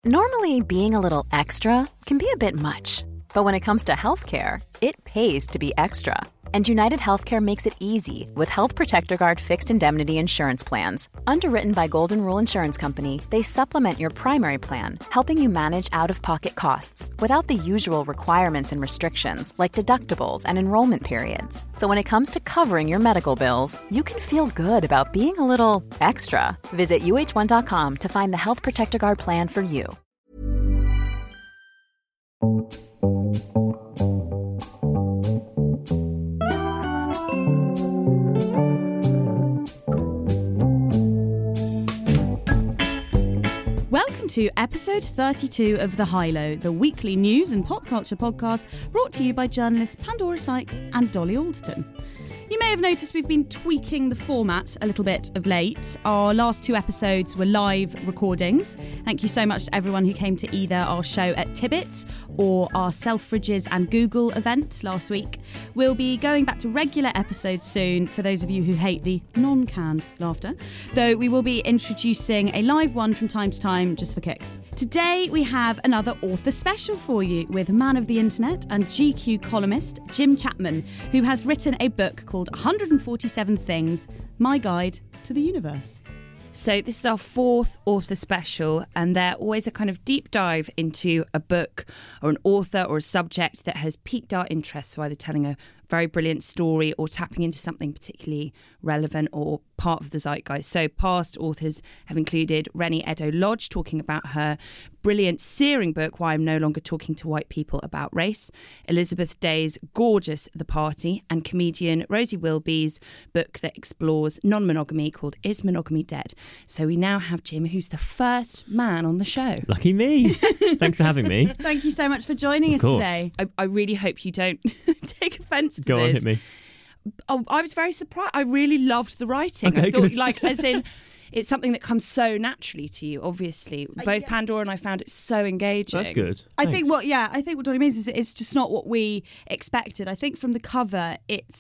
Normally, being a little extra can be a bit much. But when it comes to healthcare, it pays to be extra. And United Healthcare makes it easy with Health Protector Guard fixed indemnity insurance plans. Underwritten by Golden Rule Insurance Company, they supplement your primary plan, helping you manage out-of-pocket costs without the usual requirements and restrictions like deductibles and enrollment periods. So when it comes to covering your medical bills, you can feel good about being a little extra. Visit uh1.com to find the Health Protector Guard plan for you. Welcome to episode 32 of The High Low, the weekly news and pop culture podcast brought to you by journalists Pandora Sykes and Dolly Alderton. You may have noticed we've been tweaking the format a little bit of late. Our last two episodes were live recordings. Thank you so much to everyone who came to either our show at Tibbets or our Selfridges and Google event last week. We'll be going back to regular episodes soon for those of you who hate the non-canned laughter, though we will be introducing a live one from time to time just for kicks. Today we have another author special for you with man of the internet and GQ columnist Jim Chapman, who has written a book called 147 Things, My Guide to the Universe. So this is our fourth author special, and they're always a kind of deep dive into a book or an author or a subject that has piqued our interest, so either telling a very brilliant story or tapping into something particularly relevant or part of the zeitgeist. So past authors have included Reni Eddo-Lodge talking about her brilliant searing book, Why I'm No Longer Talking to White People About Race, Elizabeth Day's gorgeous The Party, and comedian Rosie Wilby's book that explores non-monogamy called Is Monogamy Dead? So we now have Jim, who's the first man on the show. Lucky me. Thanks for having me. Thank you so much for joining us today. I really hope you don't take offence to Go this. on, hit me. Oh, I was very surprised. I really loved the writing. Okay, I thought, good. as in, it's something that comes so naturally to you, obviously. Both Pandora and I found it so engaging. That's good. I Thanks. think what Dolly means is it's just not what we expected. I think from the cover, it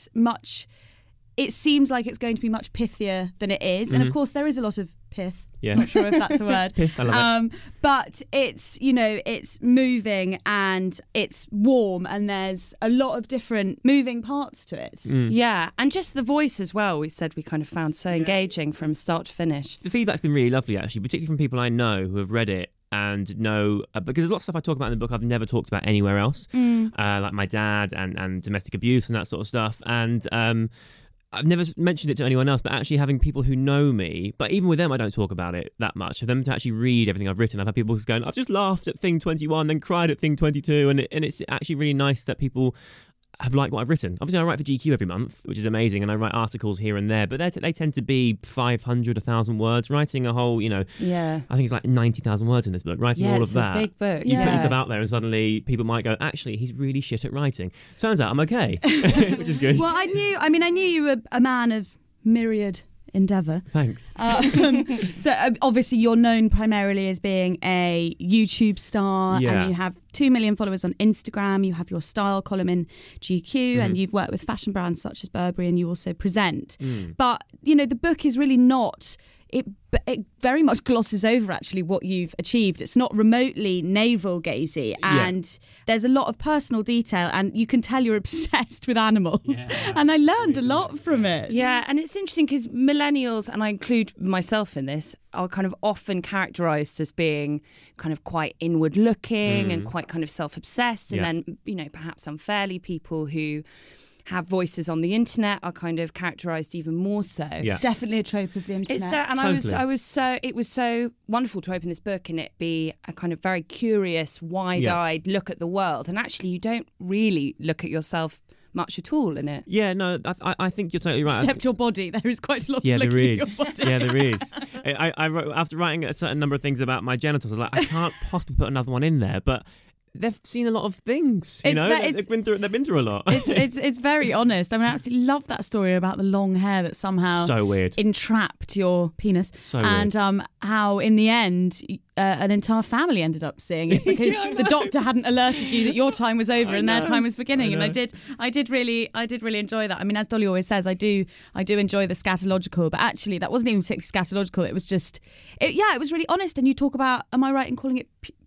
seems like it's going to be much pithier than it is. And of course, there is a lot of pith. Yeah. I'm not sure if that's a word. Pith, I love it. But it's, it's moving and it's warm and there's a lot of different moving parts to it. Yeah, and just the voice as well, we said we kind of found so engaging from start to finish. The feedback's been really lovely, actually, particularly from people I know who have read it and know, because there's a lot of stuff I talk about in the book I've never talked about anywhere else, like my dad and domestic abuse and that sort of stuff. And I've never mentioned it to anyone else, but actually having people who know me, but even with them I don't talk about it that much, for them to actually read everything I've written. I've had people just going, I've just laughed at thing 21, then cried at thing 22, and it's actually really nice that people have liked what I've written. Obviously I write for GQ every month, which is amazing, and I write articles here and there, but they tend to be 500, 1,000 words. Writing a whole, I think it's like 90,000 words in this book. Writing all of that. Yeah, it's a big book. You put yourself out there and suddenly people might go, actually, he's really shit at writing. Turns out I'm okay, which is good. Well, I knew you were a man of myriad endeavour. Thanks. So obviously you're known primarily as being a YouTube star, and you have 2 million followers on Instagram. You have your style column in GQ, and you've worked with fashion brands such as Burberry, and you also present. But the book is really not. It very much glosses over actually what you've achieved. It's not remotely navel-gazy, and there's a lot of personal detail, and you can tell you're obsessed with animals. And I learned a lot from it. Yeah, and it's interesting because millennials, and I include myself in this, are kind of often characterised as being kind of quite inward-looking and quite kind of self-obsessed, and then, perhaps unfairly, people who have voices on the internet are kind of characterised even more so. Yeah. It's definitely a trope of the internet. It's and Totally. it was so wonderful to open this book and it be a kind of very curious, wide-eyed look at the world. And actually, you don't really look at yourself much at all in it. Yeah, no, I think you're totally right. Except your body. There is quite a lot of there looking is. at your body. Yeah, there is. I wrote, after writing a certain number of things about my genitals, I was like, I can't possibly put another one in there, but they've seen a lot of things, they've been through a lot. It's very honest. I mean, I absolutely love that story about the long hair that somehow so weird entrapped your penis. So and weird. How in the end an entire family ended up seeing it because the doctor hadn't alerted you that your time was over and their time was beginning. And I did really enjoy that. I mean, as Dolly always says, I do enjoy the scatological, but actually that wasn't even particularly scatological. It was just it was really honest. And you talk about, am I right in calling it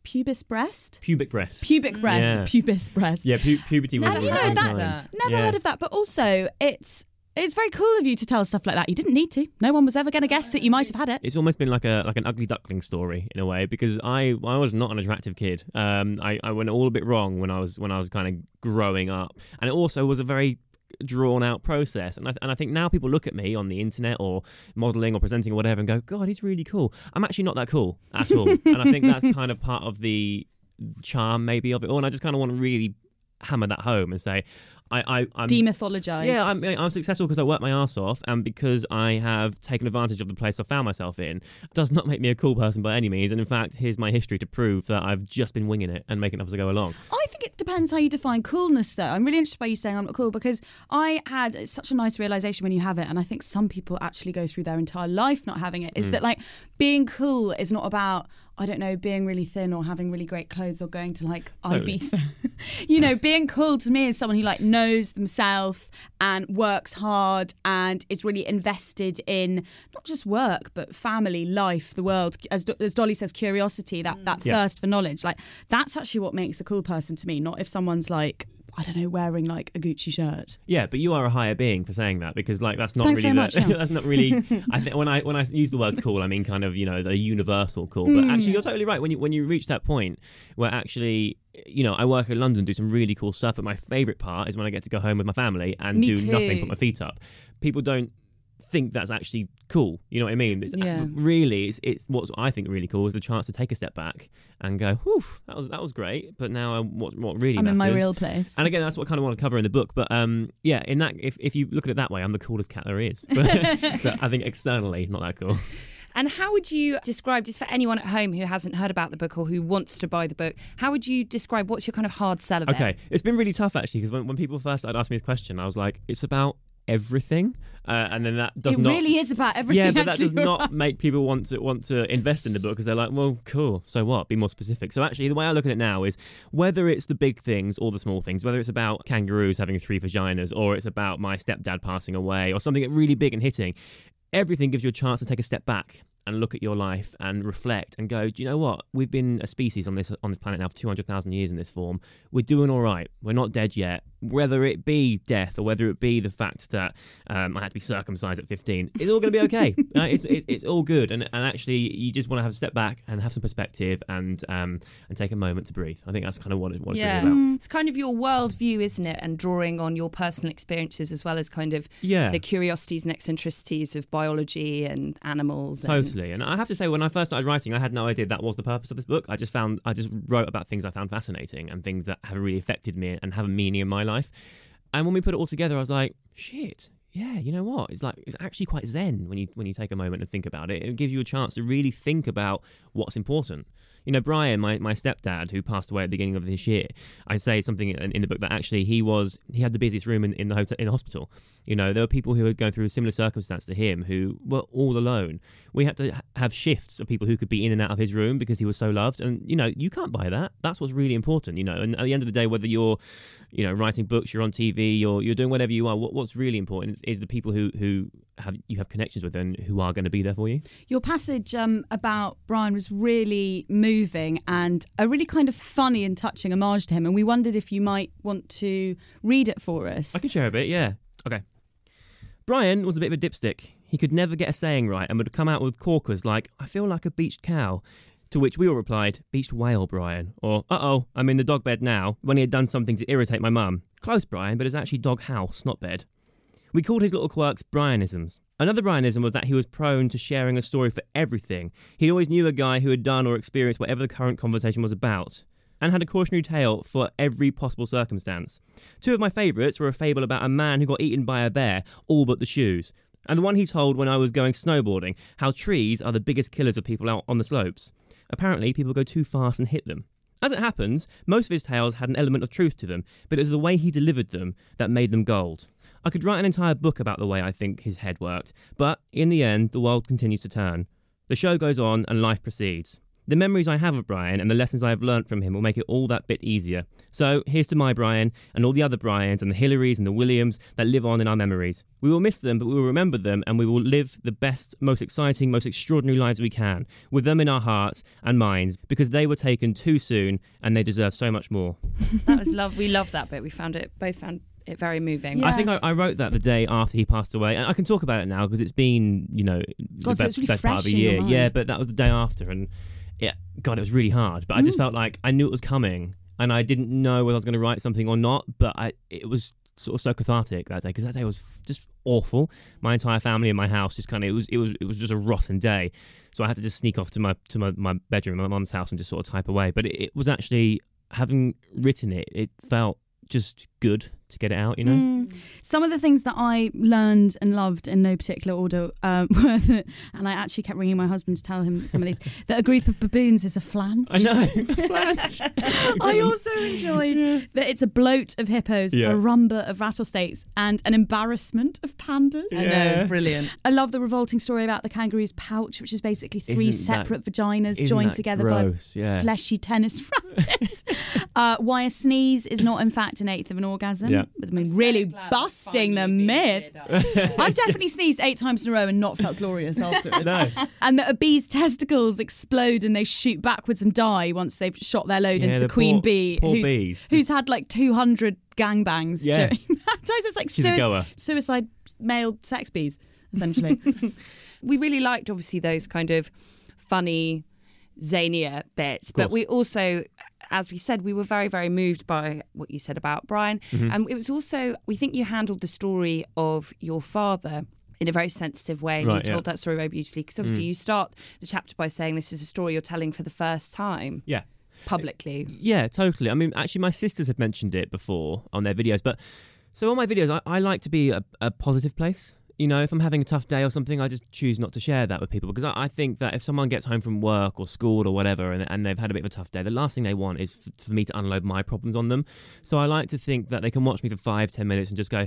pubis breast? Pubic breast. Pubic breast, Yeah. pubis breast. Yeah, puberty was. And was you a know, big that's time. never heard of that. But also, it's very cool of you to tell stuff like that. You didn't need to. No one was ever going to guess that you might have had it. It's almost been like an ugly duckling story in a way, because I was not an attractive kid. I went all a bit wrong when I was kind of growing up, and it also was a very drawn out process. And I think now people look at me on the internet or modelling or presenting or whatever and go, God, he's really cool. I'm actually not that cool at all, and I think that's kind of part of the charm maybe of it all. And I just kind of want to really hammer that home and say, I'm demythologise. Yeah, I'm successful because I work my arse off, and because I have taken advantage of the place I found myself in. It does not make me a cool person by any means, and in fact, here's my history to prove that I've just been winging it and making it up as I go along. I think it depends how you define coolness, though. I'm really interested by you saying I'm not cool, because I had such a nice realisation when you have it, and I think some people actually go through their entire life not having it, is that like being cool is not about, I don't know, being really thin or having really great clothes or going to like Totally. Ibiza. You know, being cool to me is someone who like knows themselves and works hard and is really invested in not just work but family, life, the world. As Dolly says, curiosity, that thirst for knowledge. Like that's actually what makes a cool person to me. Not if someone's like, I don't know, wearing like a Gucci shirt. Yeah, but you are a higher being for saying that, because like that's not Thanks really very much, yeah. that's not really. I think when I use the word cool, I mean kind of, you know, the universal cool. But actually, you're totally right. When you reach that point where actually, you know, I work in London, do some really cool stuff, but my favourite part is when I get to go home with my family and Me do too. nothing, put my feet up. People don't think that's actually cool. You know what I mean? Yeah. Really, it's what I think really cool is the chance to take a step back and go, whew, that was great. But now what really I'm matters. in my real place. And again, that's what I kind of want to cover in the book. But yeah, in that, if you look at it that way, I'm the coolest cat there is. But I think externally, not that cool. And how would you describe, just for anyone at home who hasn't heard about the book or who wants to buy the book, how would you describe, what's your kind of hard sell of it? Okay, it's been really tough actually, because when people first started asking me this question, I was like, it's about everything, and then that does it not. really is about everything. Yeah, but that actually, does not make people want to invest in the book, because they're like, well, cool, so what? Be more specific. So actually, the way I look at it now is whether it's the big things or the small things, whether it's about kangaroos having 3 vaginas, or it's about my stepdad passing away, or something really big and hitting, everything gives you a chance to take a step back and look at your life and reflect and go, do you know what? We've been a species on this planet now for 200,000 years in this form. We're doing all right. We're not dead yet. Whether it be death or whether it be the fact that I had to be circumcised at 15, it's all going to be okay. It's all good. And actually, you just want to have a step back and have some perspective and take a moment to breathe. I think that's kind of what it's really about. It's kind of your worldview, isn't it? And drawing on your personal experiences as well as kind of the curiosities and eccentricities of biology and animals. Totally. And I have to say, when I first started writing, I had no idea that was the purpose of this book. I just wrote about things I found fascinating and things that have really affected me and have a meaning in my life. And when we put it all together, I was like, shit, yeah, you know what? It's actually quite zen when you take a moment and think about it. It gives you a chance to really think about what's important. You know, Brian, my stepdad, who passed away at the beginning of this year, I say something in the book that actually he had the busiest room in the hospital. You know, there were people who were going through a similar circumstance to him who were all alone. We had to have shifts of people who could be in and out of his room because he was so loved. And, you know, you can't buy that. That's what's really important, you know. And at the end of the day, whether you're, you know, writing books, you're on TV, you're doing whatever you are, what's really important is the people who you have connections with and who are going to be there for you. Your passage about Brian was really moving and a really kind of funny and touching homage to him, and we wondered if you might want to read it for us. I can share a bit, yeah. Okay. Brian was a bit of a dipstick. He could never get a saying right and would come out with corkers like, I feel like a beached cow. To which we all replied, beached whale, Brian. Or, uh-oh, I'm in the dog bed now, when he had done something to irritate my mum. Close, Brian, but it's actually dog house, not bed. We called his little quirks Brianisms. Another Brianism was that he was prone to sharing a story for everything. He always knew a guy who had done or experienced whatever the current conversation was about, and had a cautionary tale for every possible circumstance. 2 of my favourites were a fable about a man who got eaten by a bear, all but the shoes, and the one he told when I was going snowboarding, how trees are the biggest killers of people out on the slopes. Apparently, people go too fast and hit them. As it happens, most of his tales had an element of truth to them, but it was the way he delivered them that made them gold. I could write an entire book about the way I think his head worked, but in the end, the world continues to turn. The show goes on and life proceeds. the memories I have of Brian and the lessons I have learnt from him will make it all that bit easier. So here's to my Brian and all the other Brians and the Hillarys and the Williams that live on in our memories. We will miss them, but we will remember them, and we will live the best, most exciting, most extraordinary lives we can, with them in our hearts and minds, because they were taken too soon and they deserve so much more. That was love. We loved that bit. We both found it very moving. Yeah. I think I wrote that the day after he passed away, and I can talk about it now because it's been, God, so it's really best part of fresh a in your year. mind. Yeah, but that was the day after, and yeah, God, it was really hard. But I just felt like I knew it was coming, and I didn't know whether I was going to write something or not. But it was sort of so cathartic that day, because that day was just awful. My entire family in my house just kind of it was just a rotten day. So I had to just sneak off to my bedroom, my mum's house, and just sort of type away. But it was actually, having written it, it felt just good to get it out, Some of the things that I learned and loved in no particular order were that, and I actually kept ringing my husband to tell him some of these, that a group of baboons is a flange. I know, a flange. I also enjoyed that it's a bloat of hippos, a rumba of rattlesnakes, and an embarrassment of pandas. I know, brilliant. I love the revolting story about the kangaroo's pouch, which is basically three separate vaginas joined together gross? by a fleshy tennis racket. Why a sneeze is not, in fact, an eighth of an orgasm. I mean, really busting the myth. I've definitely sneezed 8 times in a row and not felt glorious afterwards. No. And that a bee's testicles explode and they shoot backwards and die once they've shot their load into the queen bee, who's had like 200 gangbangs during that time. It's like she's a goer. Suicide male sex bees, essentially. We really liked, obviously, those kind of funny, zanier bits, but we also, as we said, we were very, very moved by what you said about Brian. And it was also, we think you handled the story of your father in a very sensitive way, and you told that story very beautifully, because obviously you start the chapter by saying this is a story you're telling for the first time. Yeah. Publicly. Yeah, totally. I mean, actually, my sisters have mentioned it before on their videos, but so on my videos, I like to be a positive place. If I'm having a tough day or something, I just choose not to share that with people, because I think that if someone gets home from work or school or whatever and they've had a bit of a tough day, the last thing they want is for me to unload my problems on them. So I like to think that they can watch me for 5-10 minutes and just go,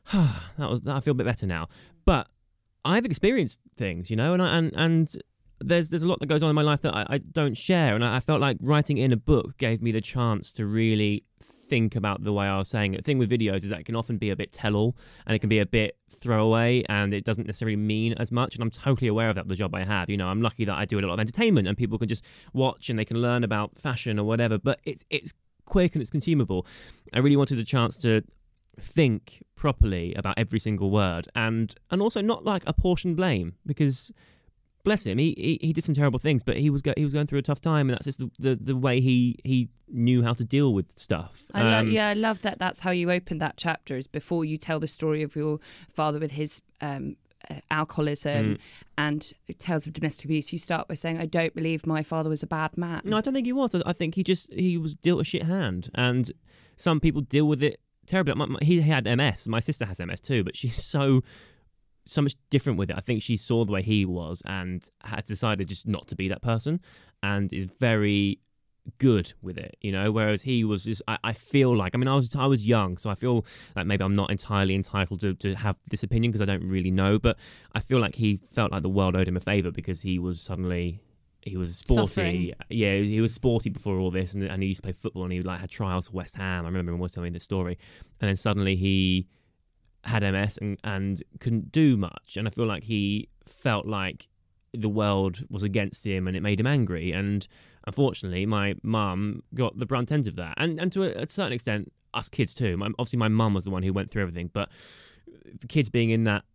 I feel a bit better now. But I've experienced things, and there's a lot that goes on in my life that I don't share, and I felt like writing in a book gave me the chance to really think about the way I was saying it. The thing with videos is that it can often be a bit tell-all, and it can be a bit throwaway, and it doesn't necessarily mean as much, and I'm totally aware of that with the job I have. I'm lucky that I do a lot of entertainment and people can just watch and they can learn about fashion or whatever, but it's quick and it's consumable. I really wanted a chance to think properly about every single word, and also not like apportion blame, because bless him, he did some terrible things, but he was going through a tough time, and that's just the way he knew how to deal with stuff. I love that. That's how you opened that chapter, is before you tell the story of your father with his alcoholism and tales of domestic abuse. You start by saying, "I don't believe my father was a bad man." No, I don't think he was. I think he was dealt a shit hand, and some people deal with it terribly. He had MS. My sister has MS too, but she's so much different with it. I think she saw the way he was and has decided just not to be that person, and is very good with it, whereas he was just, I feel like, I was young, so I feel like maybe I'm not entirely entitled to have this opinion, because I don't really know, but I feel like he felt like the world owed him a favour, because he was sporty. Suffering. Yeah, he was sporty before all this, and he used to play football, and he had trials for West Ham. I remember him always telling me this story, and then suddenly he had MS and couldn't do much, and I feel like he felt like the world was against him, and it made him angry. And unfortunately, my mum got the brunt end of that, and to a certain extent, us kids too. Obviously, my mum was the one who went through everything, but the kids being in that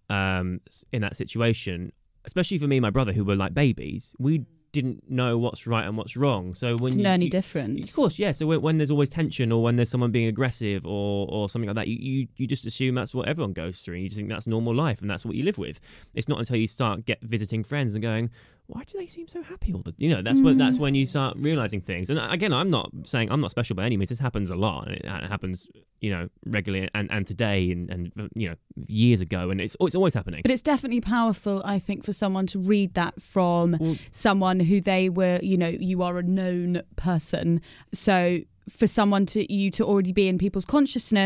situation, especially for me and my brother, who were like babies, we didn't know what's right and what's wrong. So when didn't know any different. Of course, yeah. So when there's always tension, or when there's someone being aggressive or something like that, you just assume that's what everyone goes through, and you just think that's normal life and that's what you live with. It's not until you start visiting friends and going, why do they seem so happy all the? That's when you start realizing things. And again, I'm not saying I'm not special by any means. This happens a lot, and it happens, regularly and today and years ago, and it's always happening. But it's definitely powerful, I think, for someone to read that from someone who they were, you are a known person. So for someone to already be in people's consciousness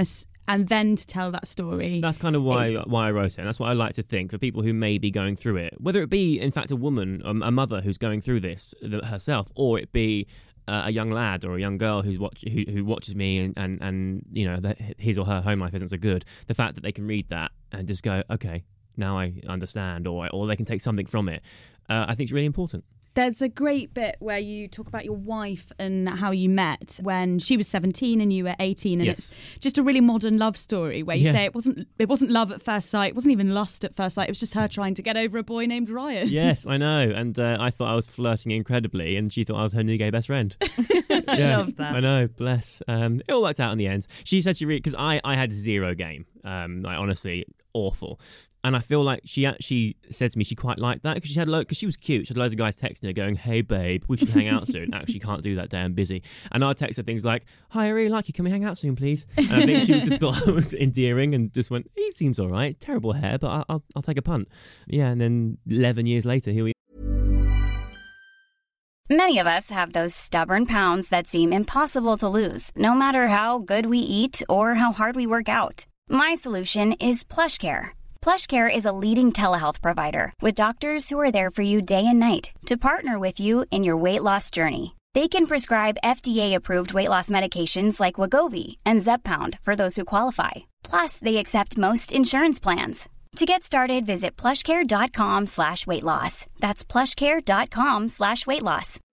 and then to tell that story. That's kind of why I wrote it. And that's what I like to think for people who may be going through it, whether it be, in fact, a woman, a mother who's going through this herself, or it be a young lad or a young girl who watches me and you know, his or her home life isn't so good. The fact that they can read that and just go, okay, now I understand, or they can take something from it, I think is really important. There's a great bit where you talk about your wife and how you met when she was 17 and you were 18, and it's just a really modern love story where you say it wasn't love at first sight, it wasn't even lust at first sight, it was just her trying to get over a boy named Ryan. Yes, I know, and I thought I was flirting incredibly, and she thought I was her new gay best friend. I love that. I know, bless. It all worked out in the end. She said because I had zero game, like honestly awful. And I feel like she actually said to me she quite liked that because she was cute. She had loads of guys texting her going, "Hey babe, we should hang out soon." Actually, can't do that day, I'm busy. And I'd text her things like, "Hi, I really like you. Can we hang out soon, please?" And I think she just thought I was endearing and just went, "He seems all right. Terrible hair, but I'll take a punt." Yeah, and then 11 years later, here we are. Many of us have those stubborn pounds that seem impossible to lose, no matter how good we eat or how hard we work out. My solution is PlushCare. PlushCare is a leading telehealth provider with doctors who are there for you day and night to partner with you in your weight loss journey. They can prescribe FDA-approved weight loss medications like Wegovy and Zepbound for those who qualify. Plus, they accept most insurance plans. To get started, visit plushcare.com/weightloss. That's plushcare.com/weightloss.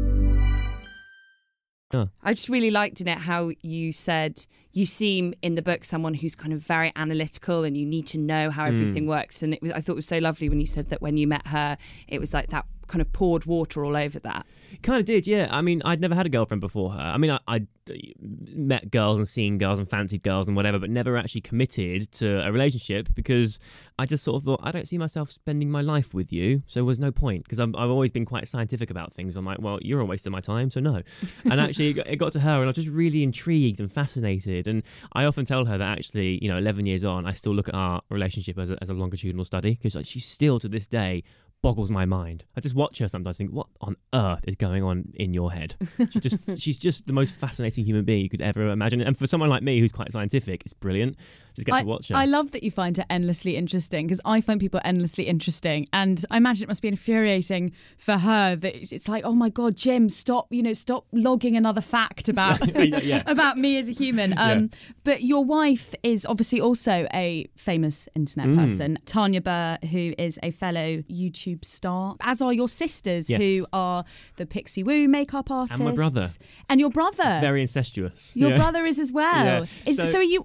I just really liked in it how you said you seem in the book someone who's kind of very analytical and you need to know how everything works. And I thought it was so lovely when you said that when you met her, it was like that kind of poured water all over that. Kind of did, yeah. I mean, I'd never had a girlfriend before her. I mean, I'd met girls and seen girls and fancied girls and whatever, but never actually committed to a relationship because I just sort of thought, I don't see myself spending my life with you, so there was no point. Because I've always been quite scientific about things. I'm like, well, you're a waste of my time, so no. And actually, it got to her and I was just really intrigued and fascinated. And I often tell her that actually, 11 years on, I still look at our relationship as a longitudinal study because like, she's still to this day boggles my mind. I just watch her sometimes think, what on earth is going on in your head? She's just the most fascinating human being you could ever imagine. And for someone like me who's quite scientific, it's brilliant. Just get to watch her. I love that you find her endlessly interesting because I find people endlessly interesting, and I imagine it must be infuriating for her that it's like, oh my God, Jim, stop logging another fact about about me as a human. But your wife is obviously also a famous internet person, Tanya Burr, who is a fellow YouTube star, as are your sisters, who are the Pixie Woo makeup artists. And my brother. And your brother. It's very incestuous. Your brother is as well. Yeah. So are you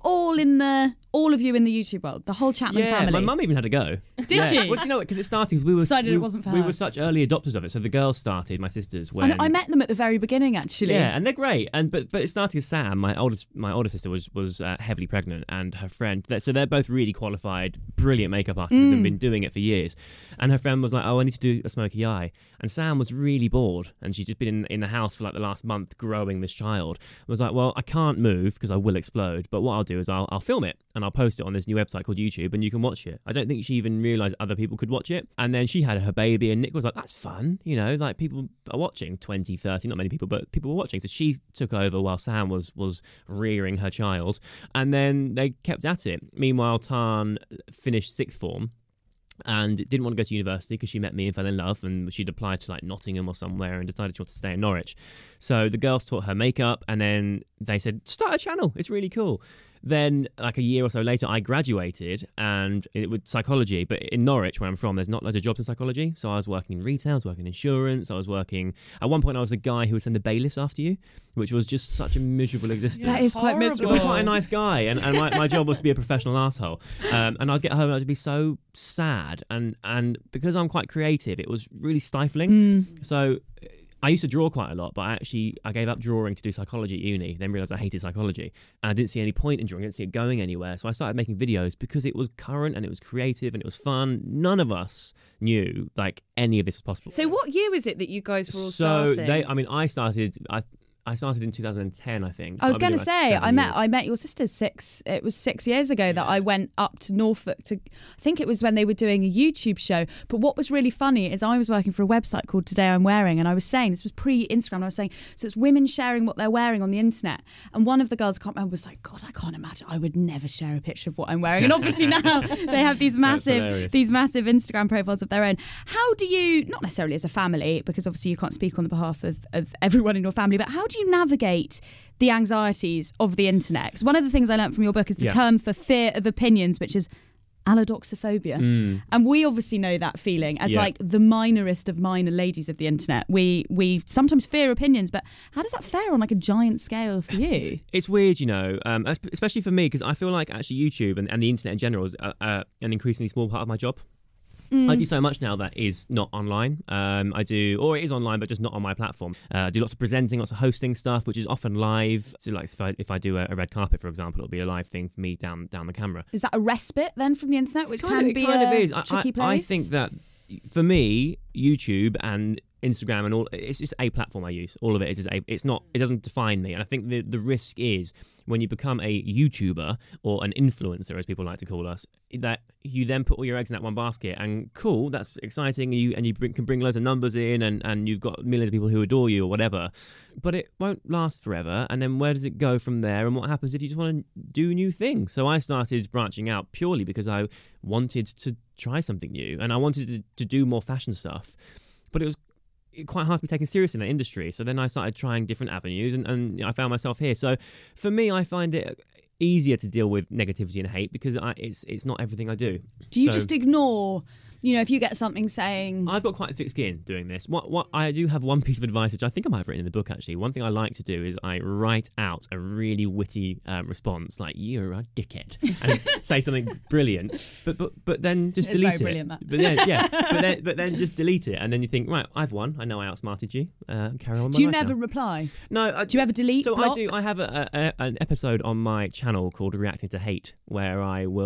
all of you in the YouTube world, the whole Chapman family? Yeah, my mum even had a go. Did she? Well, do you know what? Because it started because we decided it wasn't for her. We were such early adopters of it. So the girls started, my sisters. When I met them at the very beginning, actually. Yeah, and they're great. But it started with Sam, my older sister, was heavily pregnant, and her friend. So they're both really qualified, brilliant makeup artists and have been doing it for years. And her friend was like, "Oh, I need to do a smoky eye." And Sam was really bored, and she'd just been in the house for like the last month growing this child. I was like, "Well, I can't move because I will explode. But what I'll do is I'll film it and I'll post it on this new website called YouTube, and you can watch it." I don't think she even realised other people could watch it. And then she had her baby, and Nick was like, "That's fun, like people are watching, 20, 30, not many people, but people were watching." So she took over while Sam was rearing her child, and then they kept at it. Meanwhile, Tarn finished sixth form and didn't want to go to university because she met me and fell in love, and she'd applied to like Nottingham or somewhere and decided she wanted to stay in Norwich. So the girls taught her makeup, and then they said, "Start a channel, it's really cool." Then, like a year or so later, I graduated, and it was psychology. But in Norwich, where I'm from, there's not loads of jobs in psychology. So I was working in retail, I was working in insurance, at one point I was the guy who would send the bailiffs after you, which was just such a miserable existence. That is quite miserable. I was quite a nice guy, and my job was to be a professional asshole. And I'd get home and I'd be so sad. And because I'm quite creative, it was really stifling. So I used to draw quite a lot, but I gave up drawing to do psychology at uni, then realised I hated psychology. And I didn't see any point in drawing, I didn't see it going anywhere. So I started making videos because it was current and it was creative and it was fun. None of us knew like any of this was possible. So what year was it that you guys were all starting? I started I started in 2010, I think. I was going to say, I met met your sister 6 years ago that I went up to Norfolk I think it was when they were doing a YouTube show. But what was really funny is I was working for a website called Today I'm Wearing, and I was saying, this was pre-Instagram, I was saying, so it's women sharing what they're wearing on the internet. And one of the girls, I can't remember, was like, God, I can't imagine, I would never share a picture of what I'm wearing. And obviously now they have these massive Instagram profiles of their own. How do you, not necessarily as a family, because obviously you can't speak on the behalf of everyone in your family, but how do you navigate the anxieties of the internet? Because one of the things I learned from your book is the term for fear of opinions, which is allodoxophobia. And we obviously know that feeling as like the minorest of minor ladies of the internet. We sometimes fear opinions, but how does that fare on like a giant scale for you? It's weird, especially for me, because I feel like actually YouTube and the internet in general is an increasingly small part of my job. I do so much now that is not online. Or it is online, but just not on my platform. I do lots of presenting, lots of hosting stuff, which is often live. So, like if I do a red carpet, for example, it'll be a live thing for me down the camera. Is that a respite then from the internet, which It be kind a of is. tricky place? I think that for me, YouTube and Instagram and all, it's just a platform I use. All of it is it's not, it doesn't define me. And I think the risk is when you become a YouTuber or an influencer, as people like to call us, that you then put all your eggs in that one basket. And cool, that's exciting, and you can bring loads of numbers in, and you've got millions of people who adore you or whatever. But it won't last forever. And then where does it go from there? And what happens if you just want to do new things? So I started branching out purely because I wanted to try something new, and I wanted to do more fashion stuff. But it was quite hard to be taken seriously in that industry. So then I started trying different avenues, and I found myself here. So for me, I find it easier to deal with negativity and hate because it's not everything I do. Do you just ignore, if you get something saying... I've got quite a thick skin doing this. What I do have one piece of advice, which I think I might have written in the book, actually. One thing I like to do is I write out a really witty response, like, you're a dickhead, and say something brilliant, but then just delete it. It's very brilliant, that. But then just delete it, and then you think, right, I've won. I know I outsmarted you. Carry on with my Do you life never now. reply? No. Do you ever delete, So block? I do. I have an episode on my channel called Reacting to Hate, where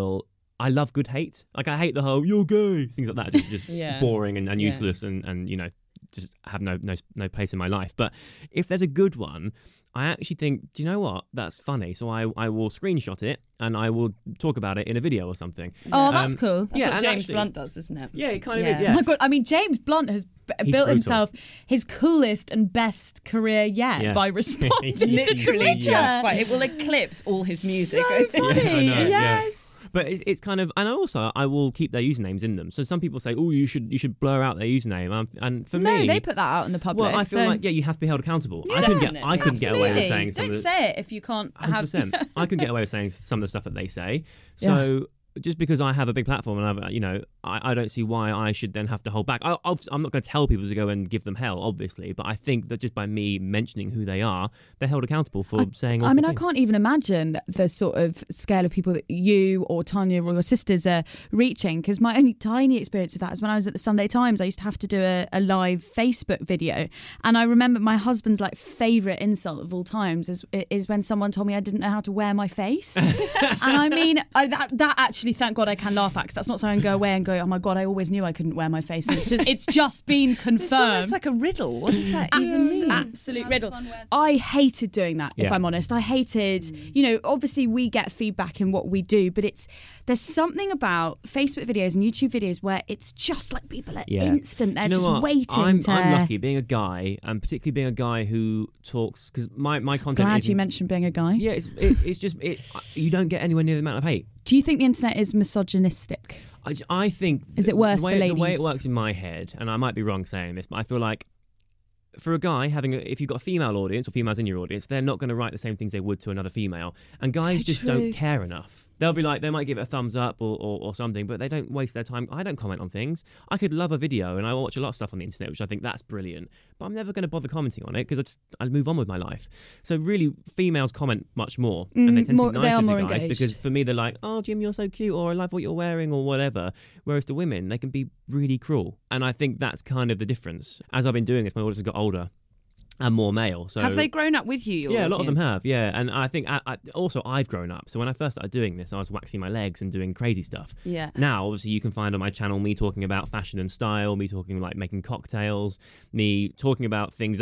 I love good hate. Like, I hate the whole "you're gay" things like that. Just boring and useless, and just have no place in my life. But if there's a good one, I actually think, do you know what? That's funny. So I will screenshot it and I will talk about it in a video or something. Oh, that's cool. That's what James Blunt does, isn't it? Yeah, it kind of is. Yeah. Oh my God, I mean, James Blunt has built brutal. himself his coolest and best career yet by responding to Literally Twitter. it will eclipse all his music. So funny. Yeah, I know, yes. But it's kind of, and also I will keep their usernames in them. So some people say, "Oh, you should blur out their username," and for me, No, they put that out in the public. well, I feel like you have to be held accountable. I couldn't get away with saying some Don't of the, say it if you can't have... 100%. I couldn't get away with saying some of the stuff that they say. So just because I have a big platform and I don't see why I should then have to hold back. I'm not going to tell people to go and give them hell, obviously, but I think that just by me mentioning who they are, they're held accountable for saying awful things. I can't even imagine the sort of scale of people that you or Tanya or your sisters are reaching, because my only tiny experience of that is when I was at the Sunday Times. I used to have to do a live Facebook video, and I remember my husband's favourite insult of all times is when someone told me I didn't know how to wear my face. And I mean, that actually, thank God I can laugh at, because that's not so I can go away and go, oh my God, I always knew I couldn't wear my face. And it's just been confirmed. It's almost like a riddle. What does that even mean? Absolute riddle. I hated doing that, if I'm honest. I hated, obviously we get feedback in what we do, but there's something about Facebook videos and YouTube videos where it's just like people are instant. They're just waiting. I'm lucky being a guy, and particularly being a guy who talks, because my content Glad you mentioned being a guy. Yeah, it's just you don't get anywhere near the amount of hate. Do you think the internet is misogynistic? I think... Is it worse for ladies? The way it works in my head, and I might be wrong saying this, but I feel like for a guy, if you've got a female audience or females in your audience, they're not going to write the same things they would to another female. And guys don't care enough. They'll be like, they might give it a thumbs up or something, but they don't waste their time. I don't comment on things. I could love a video, and I watch a lot of stuff on the internet, which I think that's brilliant, but I'm never going to bother commenting on it because I move on with my life. So really, females comment much more, and they tend to be nicer to guys engaged. Because for me, they're like, oh, Jim, you're so cute, or I love what you're wearing, or whatever. Whereas to women, they can be really cruel. And I think that's kind of the difference. As I've been doing this, my audience has got older and more male. So have they grown up with you? Yeah, a lot of them have. Yeah, and I think I've grown up. So when I first started doing this, I was waxing my legs and doing crazy stuff. Yeah. Now, obviously, you can find on my channel me talking about fashion and style, me talking like making cocktails, me talking about things that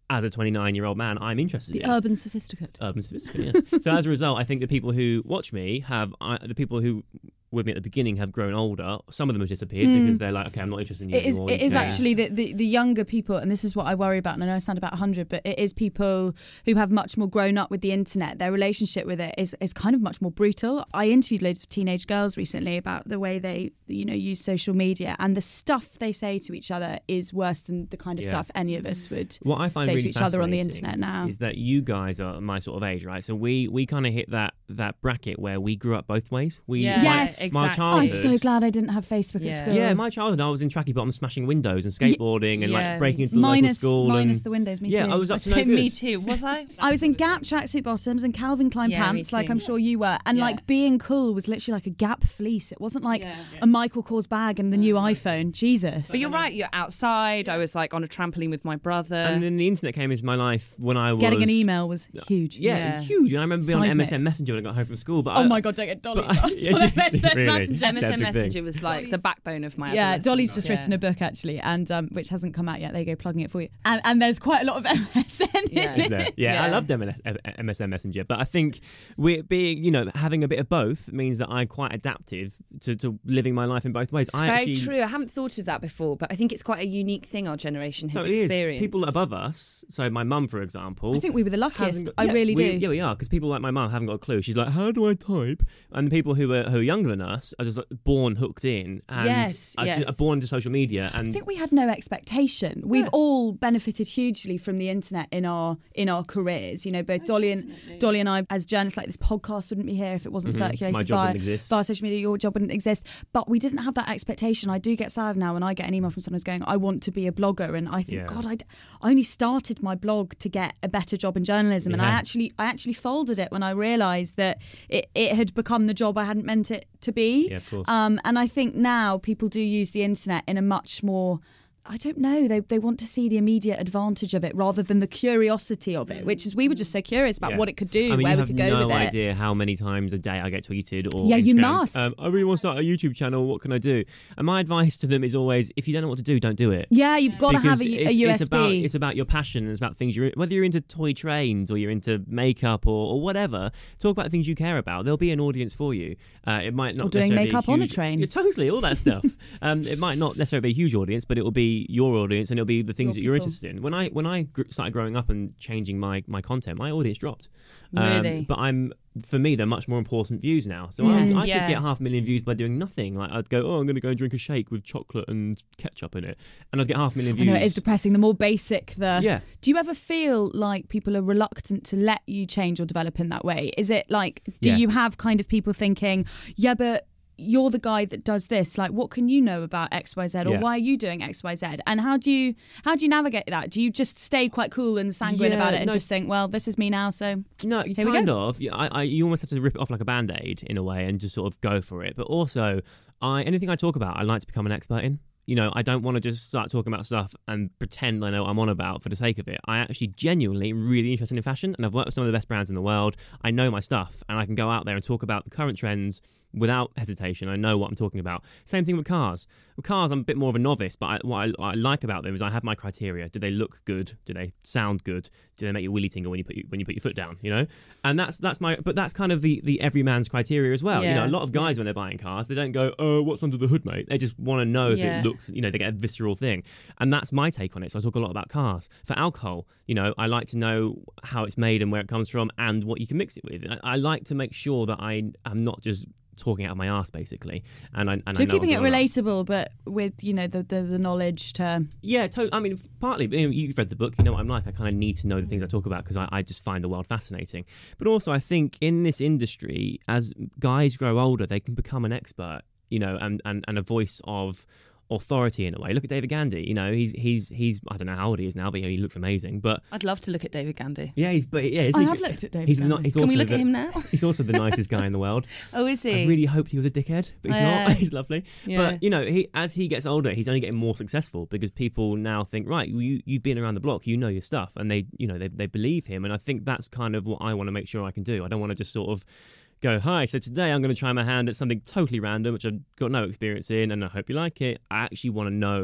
as a 29-year-old man, I'm interested in. Urban sophisticate. Urban sophisticate, yeah. So as a result, I think the people who watch me the people who with me at the beginning have grown older. Some of them have disappeared because they're like, okay, I'm not interested in you anymore. It is actually the younger people, and this is what I worry about, and I know I sound about 100, but it is people who have much more grown up with the internet. Their relationship with it is kind of much more brutal. I interviewed loads of teenage girls recently about the way they, use social media, and the stuff they say to each other is worse than the kind of stuff any of us would what I find say really to each other on the internet now. Is that you guys are my sort of age, right? So we kind of hit that bracket where we grew up both ways. Yes, exactly. My childhood, I'm so glad I didn't have Facebook at school. Yeah, my childhood, I was in tracky bottoms, smashing windows and skateboarding and like breaking into the local school. Minus the windows, me too. Yeah, I was up to no good. Me too. Was I? I was in Gap tracksuit bottoms and Calvin Klein pants, like I'm sure you were. And like being cool was literally like a Gap fleece. It wasn't like a Michael Kors bag and the new iPhone. Jesus. But you're right. You're outside. I was like on a trampoline with my brother. And then the internet came into my life when I was getting an email was huge. Yeah, huge. And I remember being on MSN Messenger when I got home from school. But my God, don't get Dolly started on MSN Messenger. MSN Messenger was like the backbone of my adolescence. Dolly's just written a book actually, and which hasn't come out yet. There you go, plugging it for you. And there's quite a lot of MSN in it. Yeah, I love MSN Messenger, but I think we're being, having a bit of both means that I'm quite adaptive to living my life in both ways. It's very true. I haven't thought of that before, but I think it's quite a unique thing our generation has experienced. People above us, so my mum, for example. I think we were the luckiest. I really do. Yeah, we are, because people like my mum haven't got a clue. She's like, how do I type? And the people who are younger than us are just like born hooked in and are born to social media. And I think we had no expectation. We've all benefited hugely from the internet in our careers. Both Dolly and I, as journalists, like this podcast wouldn't be here if it wasn't circulated via social media. Your job wouldn't exist. But we didn't have that expectation. I do get sad now when I get an email from someone who's going, I want to be a blogger, and I think, God, I only started my blog to get a better job in journalism, and I actually folded it when I realised that it had become the job I hadn't meant it to be. Yeah, of course. And I think now people do use the internet in a much more, I don't know, they want to see the immediate advantage of it rather than the curiosity of it, which is we were just so curious about what it could do, where we could go with it. You have no idea how many times a day I get tweeted or you must. I really want to start a YouTube channel, what can I do? And my advice to them is always, if you don't know what to do, don't do it. Yeah, you've got to have a USB. It's about your passion, it's about things whether you're into toy trains or you're into makeup or whatever, talk about things you care about. There'll be an audience for you. It might not or doing makeup on a train. Yeah, totally, all that stuff. It might not necessarily be a huge audience, but it will be your audience, and it'll be the things that you're interested in. When I started growing up and changing my content, my audience dropped. Really? But for me, they're much more important views now. So I could get 500,000 views by doing nothing. Like I'd go, I'm going to go and drink a shake with chocolate and ketchup in it, and I'd get 500,000 views. I know, it is depressing. The more basic Yeah. Do you ever feel like people are reluctant to let you change or develop in that way? Is it like, do you have kind of people thinking, but you're the guy that does this, like what can you know about XYZ, or why are you doing XYZ? And how do you navigate that? Do you just stay quite cool and sanguine about it and just think, well, this is me now, so no, kind of. You almost have to rip it off like a band-aid in a way and just sort of go for it. But also, anything I talk about, I like to become an expert in. I don't want to just start talking about stuff and pretend I know what I'm on about for the sake of it. I actually genuinely am really interested in fashion, and I've worked with some of the best brands in the world. I know my stuff, and I can go out there and talk about the current trends without hesitation. I know what I'm talking about. Same thing with cars. With cars, I'm a bit more of a novice, but what I like about them is I have my criteria. Do they look good? Do they sound good? Do they make you willy tingle when you put your foot down? And that's kind of the everyman's criteria as well. A lot of guys when they're buying cars, they don't go, oh, what's under the hood, mate? They just want to know if it looks, they get a visceral thing. And that's my take on it. So I talk a lot about cars. For alcohol, I like to know how it's made and where it comes from and what you can mix it with. I like to make sure that I am not just talking out of my arse, basically, and you're keeping it relatable, but with the knowledge to I mean, partly you've read the book, you know what I'm like. I kind of need to know the things I talk about because I just find the world fascinating. But also, I think in this industry, as guys grow older, they can become an expert, and a voice of authority in a way. Look at David Gandy. He's I don't know how old he is now, but he looks amazing. But I'd love to look at David Gandy. Yeah, I have looked at David Gandy. Can we look at him now? He's also the nicest guy in the world. Oh, is he? I really hoped he was a dickhead, but he's not. He's lovely. Yeah. But as he gets older, he's only getting more successful because people now think, right, you've been around the block, you know your stuff, and they believe him. And I think that's kind of what I want to make sure I can do. I don't want to just sort of go, hi, so today I'm going to try my hand at something totally random, which I've got no experience in, and I hope you like it. I actually want to know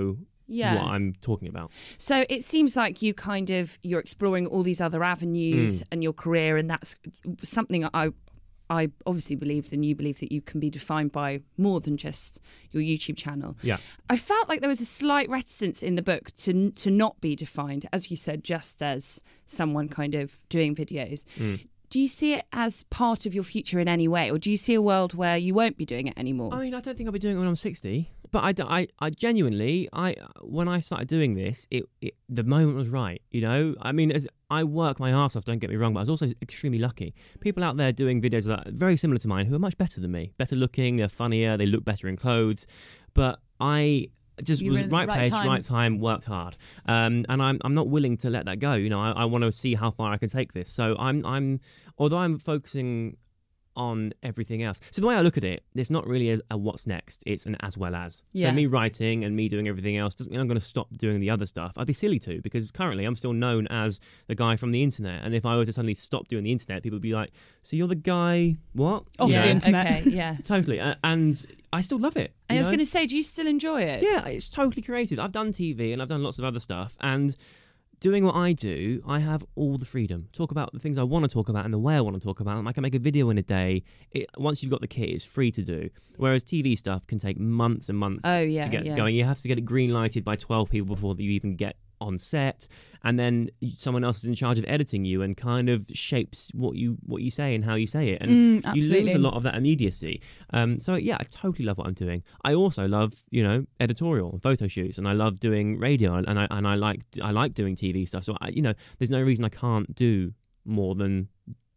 Yeah. what I'm talking about. So it seems like you're exploring all these other avenues and your career, and that's something I obviously believe, and you believe, that you can be defined by more than just your YouTube channel. Yeah. I felt like there was a slight reticence in the book to not be defined, as you said, just as someone kind of doing videos. Do you see it as part of your future in any way, or do you see a world where you won't be doing it anymore? I mean, I don't think I'll be doing it when I'm 60. But I genuinely, when I started doing this, the moment was right, you know? I mean, as I work my arse off, don't get me wrong, but I was also extremely lucky. People out there doing videos that are very similar to mine who are much better than me. Better looking, they're funnier, they look better in clothes. But I just was right place, right time, worked hard. And I'm not willing to let that go. You know, I want to see how far I can take this. So although I'm focusing on everything else. So the way I look at it, it's not really a what's next, it's an as well as. Yeah. So me writing and me doing everything else doesn't mean I'm going to stop doing the other stuff. I'd be silly to, because currently I'm still known as the guy from the internet. And if I were to suddenly stop doing the internet, people would be like, so you're the guy, what? Off the internet. Okay, yeah. Totally. And I still love it. I was going to say, do you still enjoy it? Yeah, it's totally creative. I've done TV and I've done lots of other stuff. And doing what I do, I have all the freedom. Talk about the things I want to talk about and the way I want to talk about them. I can make a video in a day. Once you've got the kit, it's free to do. Whereas TV stuff can take months and months to get going. You have to get it green lighted by 12 people before you even get on set, and then someone else is in charge of editing you and kind of shapes what you say and how you say it, and you lose a lot of that immediacy. So yeah, I totally love what I'm doing. I also love, editorial and photo shoots, and I love doing radio, and I like doing TV stuff. So there's no reason I can't do more than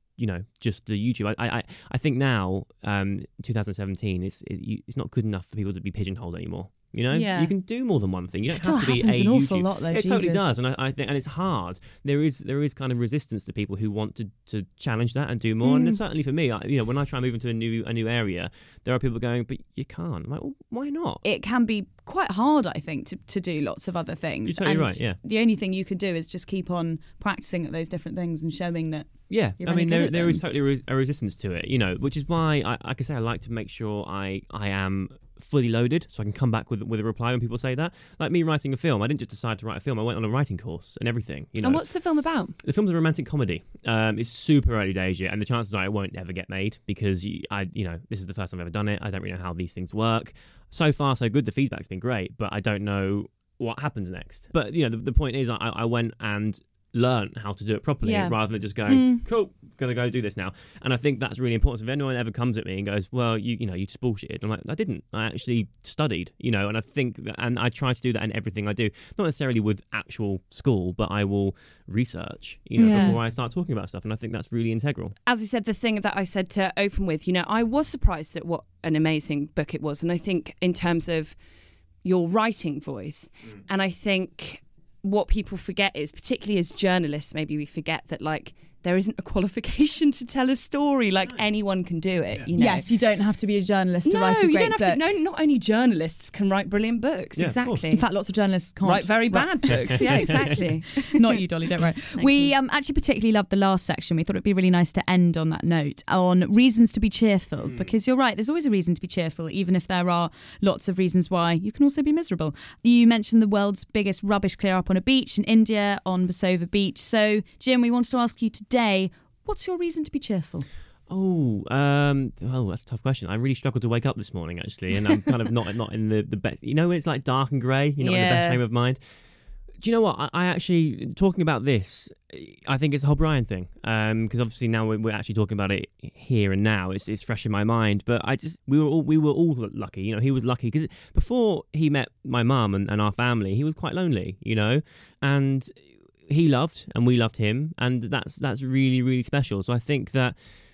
just the YouTube. I think now, 2017, it's not good enough for people to be pigeonholed anymore. You can do more than one thing. You don't have to be a an YouTube. awful lot, though. It Jesus. totally does, and I think, and it's hard. There is kind of resistance to people who want to challenge that and do more. And certainly for me, when I try and move into a new area, there are people going, "But you can't." I'm like, well, why not? It can be quite hard, I think, to do lots of other things. You're totally and right. Yeah. The only thing you could do is just keep on practicing at those different things and showing that. Yeah, I mean, there is totally a resistance to it, which is why I can say I like to make sure I am fully loaded, so I can come back with a reply when people say that. Like me writing a film, I didn't just decide to write a film. I went on a writing course and everything. And what's the film about? The film's a romantic comedy. It's super early days yet, and the chances are it won't ever get made because this is the first time I've ever done it. I don't really know how these things work. So far, so good. The feedback's been great, but I don't know what happens next. But the point is, I went and learn how to do it properly rather than just going, cool, gonna go do this now. And I think that's really important. So if anyone ever comes at me and goes, well, you just bullshitted, I'm like, I didn't. I actually studied, and I think that, and I try to do that in everything I do, not necessarily with actual school, but I will research, before I start talking about stuff. And I think that's really integral. As I said, the thing that I said to open with, I was surprised at what an amazing book it was. And I think in terms of your writing voice, and I think what people forget is, particularly as journalists, maybe we forget that there isn't a qualification to tell a story. Anyone can do it. Yes, you don't have to be a journalist to write a great book. No, you don't have to. No, not only journalists can write brilliant books. Yeah, exactly. In fact, lots of journalists can't write very bad books. Yeah, exactly. Not you, Dolly. Don't worry. We actually particularly loved the last section. We thought it'd be really nice to end on that note, on reasons to be cheerful, because you're right. There's always a reason to be cheerful, even if there are lots of reasons why you can also be miserable. You mentioned the world's biggest rubbish clear up on a beach in India, on Versova Beach. So, Jim, we wanted to ask you today, what's your reason to be cheerful? That's a tough question. I really struggled to wake up this morning, actually, and I'm kind of not in the best. When it's dark and grey, you're not in the best frame of mind. Do you know what? I actually, talking about this, I think it's the whole Brian thing, because obviously now we're actually talking about it here and now. It's fresh in my mind, but we were all lucky. He was lucky because before he met my mum and our family, he was quite lonely. And he loved and we loved him, and that's really, really special. So I think that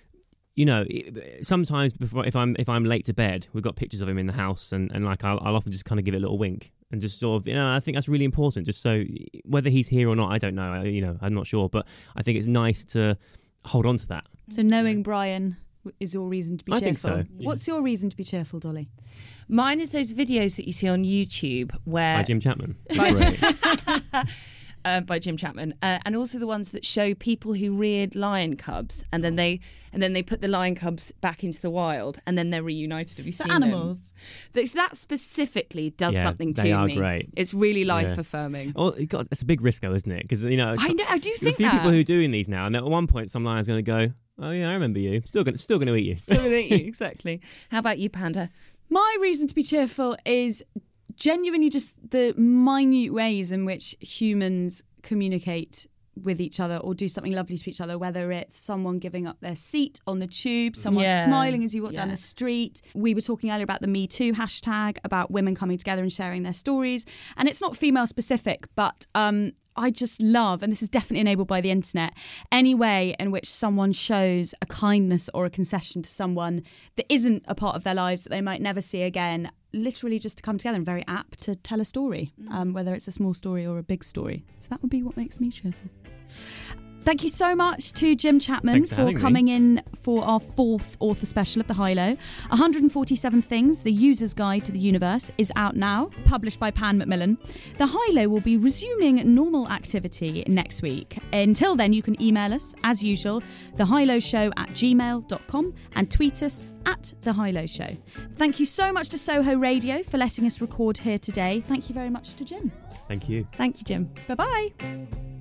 sometimes if I'm late to bed, we've got pictures of him in the house, and I'll often just kind of give it a little wink and just sort of I think that's really important. Just so whether he's here or not, I don't know. I'm not sure, but I think it's nice to hold on to that. So knowing Brian is your reason to be cheerful. I think so. Yeah. What's your reason to be cheerful, Dolly? Mine is those videos that you see on YouTube where by Jim Chapman. by Jim Chapman, and also the ones that show people who reared lion cubs, and then they put the lion cubs back into the wild, and then they're reunited. Have you seen animals? Them? That specifically does something to me. They are great. It's really life affirming. Oh, God, it's a big risk, though, isn't it? Because I do think there's a few people who are doing these now, and at one point, some lion's going to go, "Oh yeah, I remember you. Still going to eat you." Still going to eat you, exactly. How about you, Panda? My reason to be cheerful is genuinely just the minute ways in which humans communicate with each other or do something lovely to each other, whether it's someone giving up their seat on the tube, someone smiling as you walk down the street. We were talking earlier about the Me Too hashtag, about women coming together and sharing their stories. And it's not female specific, but I just love, and this is definitely enabled by the internet, any way in which someone shows a kindness or a concession to someone that isn't a part of their lives that they might never see again, literally just to come together and very apt to tell a story, whether it's a small story or a big story. So that would be what makes me cheerful. Thank you so much to Jim Chapman for coming in for our 4th author special of The High Low. 147 Things, The User's Guide to the Universe is out now, published by Pan Macmillan. The High Low will be resuming normal activity next week. Until then, you can email us, as usual, thehighlowshow@gmail.com, and tweet us @thehighlowshow. Thank you so much to Soho Radio for letting us record here today. Thank you very much to Jim. Thank you. Thank you, Jim. Bye-bye.